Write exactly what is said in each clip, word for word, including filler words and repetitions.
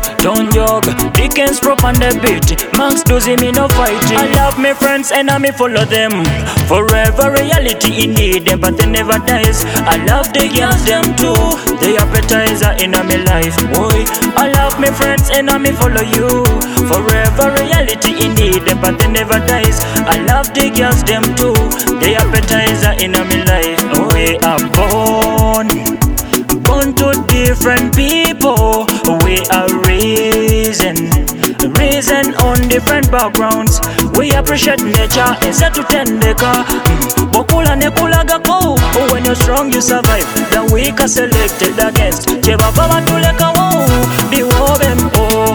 don't jog. Dickens prop on the beat, Max Doozy me no fighting. I love my friends and I me follow them. Forever reality indeed, but they never dies. I love the girls them too, the appetizer in my life, boy. I love my friends and I me follow you. Forever reality indeed, but they never dies. I love the girls them too, the appetizer in my life. We are born, born to different people. We are reason, reason on different backgrounds. We appreciate nature instead to tendeka. Bokula nekulagako. When you're strong you survive, the weak are selected against. Chebaba batuleka wo, biwobem oh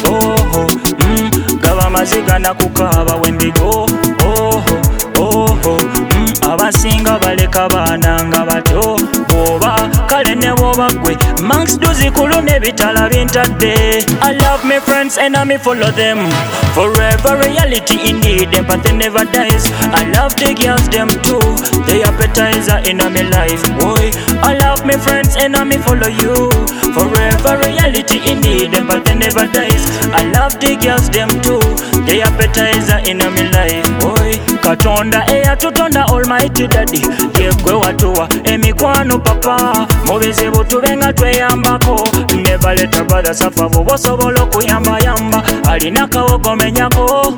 oh mm. Gaba maziga na kukaba when we go oh oh oh mm. Abasinga baleka baana nga bato oba kale ne boba gwe Max Doozy kulune bitala bintadde. I love my friends and I me follow them. Forever reality indeed, but they never dies. I love the girls them too, the appetizer in my life, boy. I love my friends and I me follow you. Forever reality indeed, but they never dies. I love the girls them too, the appetizer in my life, boy. Katonda eya tutonda almighty daddy, yegwe watuwa emikwano papa. Mubizibu tubenga tweyambako, never let a brother suffer. Bosobola okuyamba yamba, alina kawogo menyako.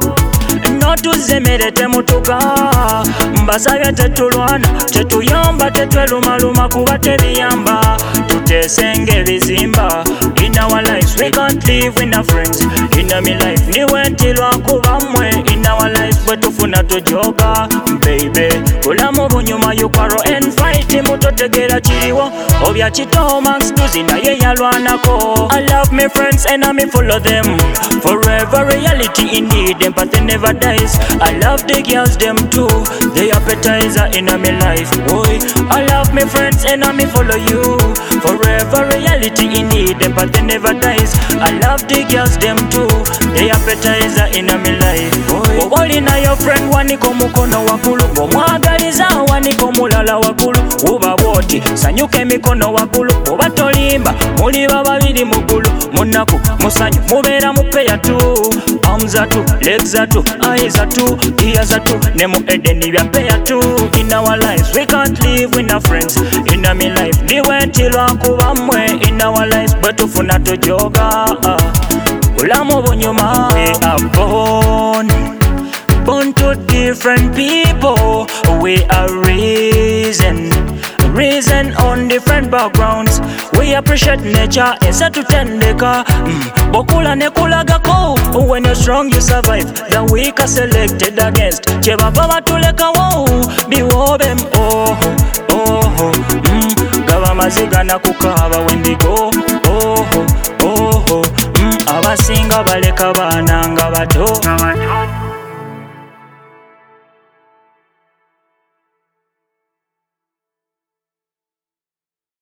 Notuzemere temutuka, mbasabye tetulwana, tetuyamba tetwelumaluma kuba tebiyamba. Tutesenge ebizimba, in our lives we can't live with our friends. In our life niwe ntilwa kuba mwe, in our life we tufuna tujoga. Baby, kulamu bunyuma you quarrel and fight, mutotegera kiriwo obya kito Max Doozy naye yalwanako. I love my friends and I me follow them. Forever reality indeed, but they never dies. I love the girls them too, the appetizer in my life, boy. I love my friends and I me follow you. Forever reality indeed, but they never dies. I love the girls them too, the appetizer in my life, boy. Obalina your friend waniko mukono wakulu, omwagaliza waniko mulala wakulu. Uba boti sanyuka emikono wakulu, oba tolimba muliba babiri mugulu. Munaku musanyu mubeera mupeya tu, arms are two, legs are two, eyes are two, ears are two, ne mu edeni bya peya tu. In our lives we can't live with our friends. In our life niwe ntilwa kuba mwe. In our lives bwe tufuna tujoga, ulamu bunyuma. We are born, born to different people. We are reason, reason on different backgrounds. We appreciate nature instead to tendeka. mm. Bokula nekulagako. When you're strong you survive, the weak are selected against. Chebaba batuleka wo, biwobem oh oh mm. Gaba maziga na kukaba when we go oh oh mm. Abasinga baleka baana nga bato.